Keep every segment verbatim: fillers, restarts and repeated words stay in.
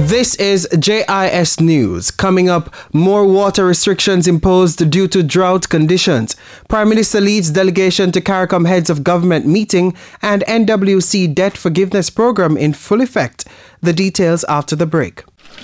This is J I S News. Coming up, more water restrictions imposed due to drought conditions. Prime Minister leads delegation to CARICOM Heads of Government meeting, and N W C debt forgiveness program in full effect. The details after the break.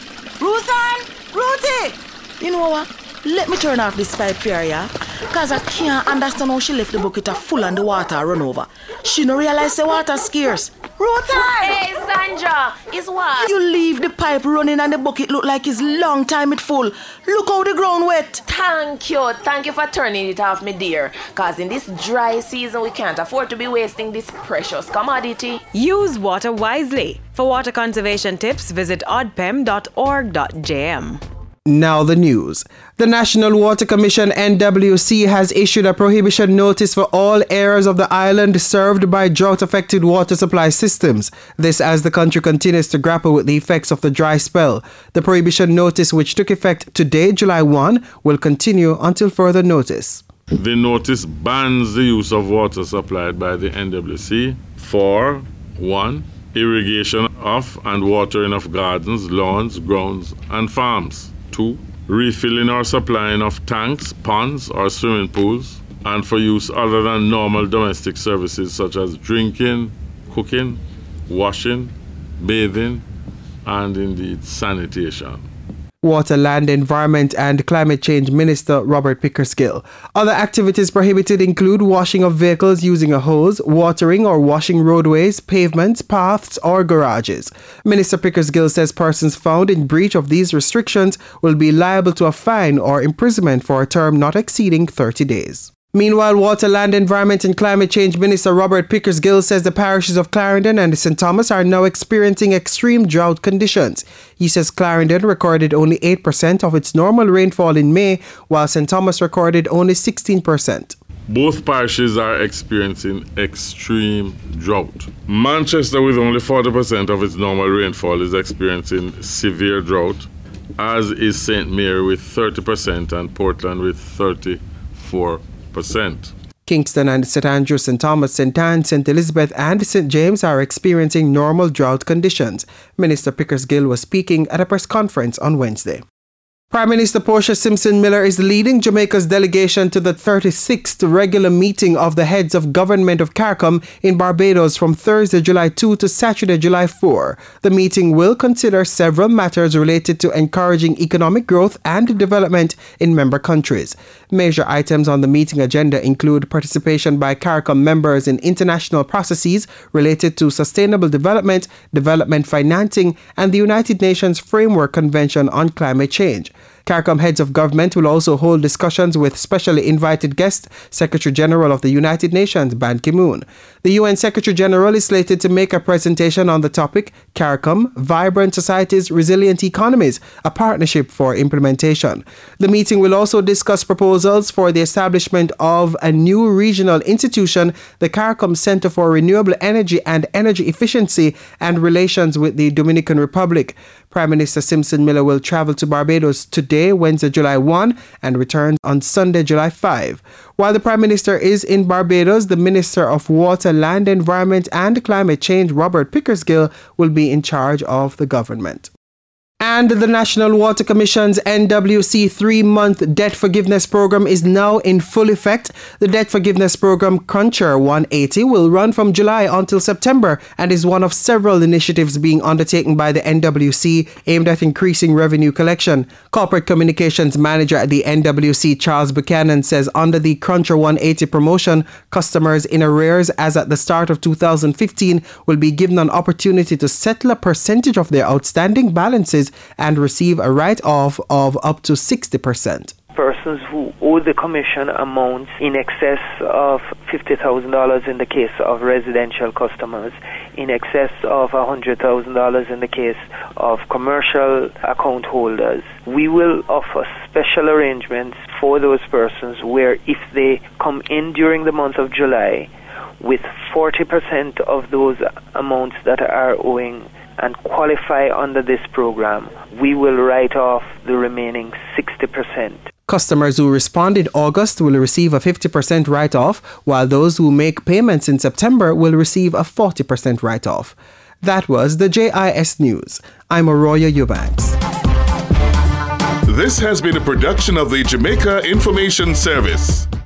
Ruthann! Ruthie! You know what? Let me turn off this pipe here, yeah? Because I can't understand how she left the bucket full and the water run over. She no realize the water scarce. Ruthann! Hey, Sandra, it's what? You leave the pipe running and the bucket look like it's long time it full. Look how the ground wet. Thank you. Thank you for turning it off, my dear. Because in this dry season, we can't afford to be wasting this precious commodity. Use water wisely. For water conservation tips, visit oddpem dot org dot j m. Now the news. The National Water Commission N W C has issued a prohibition notice for all areas of the island served by drought-affected water supply systems. This as the country continues to grapple with the effects of the dry spell. The prohibition notice, which took effect today, July first, will continue until further notice. The notice bans the use of water supplied by the N W C for one. Irrigation of and watering of gardens, lawns, grounds, and farms. Two, refilling or supplying of tanks, ponds, or swimming pools, and for use other than normal domestic services such as drinking, cooking, washing, bathing, and indeed sanitation. Water, Land, Environment and Climate Change Minister Robert Pickersgill. Other activities prohibited include washing of vehicles using a hose, watering or washing roadways, pavements, paths or garages. Minister Pickersgill says persons found in breach of these restrictions will be liable to a fine or imprisonment for a term not exceeding thirty days. Meanwhile, Water, Land, Environment and Climate Change Minister Robert Pickersgill says the parishes of Clarendon and Saint Thomas are now experiencing extreme drought conditions. He says Clarendon recorded only eight percent of its normal rainfall in May, while Saint Thomas recorded only sixteen percent. Both parishes are experiencing extreme drought. Manchester, with only forty percent of its normal rainfall, is experiencing severe drought, as is Saint Mary with thirty percent and Portland with thirty-four percent. Kingston and Saint Andrew, Saint Thomas, Saint Anne, Saint Elizabeth and Saint James are experiencing normal drought conditions. Minister Pickersgill was speaking at a press conference on Wednesday. Prime Minister Portia Simpson Miller is leading Jamaica's delegation to the thirty-sixth regular meeting of the Heads of Government of CARICOM in Barbados from Thursday, July second to Saturday, July fourth. The meeting will consider several matters related to encouraging economic growth and development in member countries. Major items on the meeting agenda include participation by CARICOM members in international processes related to sustainable development, development financing, and the United Nations Framework Convention on Climate Change. CARICOM Heads of Government will also hold discussions with specially invited guest, Secretary General of the United Nations, Ban Ki-moon. The U N Secretary General is slated to make a presentation on the topic, CARICOM, Vibrant Societies, Resilient Economies, a Partnership for Implementation. The meeting will also discuss proposals for the establishment of a new regional institution, the CARICOM Center for Renewable Energy and Energy Efficiency and Relations with the Dominican Republic. Prime Minister Simpson Miller will travel to Barbados today, Wednesday, July first, and return on Sunday, July fifth. While the Prime Minister is in Barbados, the Minister of Water, Land, Environment and Climate Change, Robert Pickersgill, will be in charge of the government. And the National Water Commission's N W C three-month debt forgiveness program is now in full effect. The debt forgiveness program, Cruncher one eighty, will run from July until September and is one of several initiatives being undertaken by the N W C aimed at increasing revenue collection. Corporate Communications Manager at the N W C, Charles Buchanan, says under the Cruncher one eighty promotion, customers in arrears as at the start of two thousand fifteen will be given an opportunity to settle a percentage of their outstanding balances and receive a write-off of up to sixty percent. Persons who owe the commission amounts in excess of fifty thousand dollars in the case of residential customers, in excess of one hundred thousand dollars in the case of commercial account holders. We will offer special arrangements for those persons where if they come in during the month of July with forty percent of those amounts that are owing and qualify under this program, we will write off the remaining sixty percent. Customers who respond in August will receive a fifty percent write-off, while those who make payments in September will receive a forty percent write-off. That was the J I S News. I'm Arroyo Eubanks. This has been a production of the Jamaica Information Service.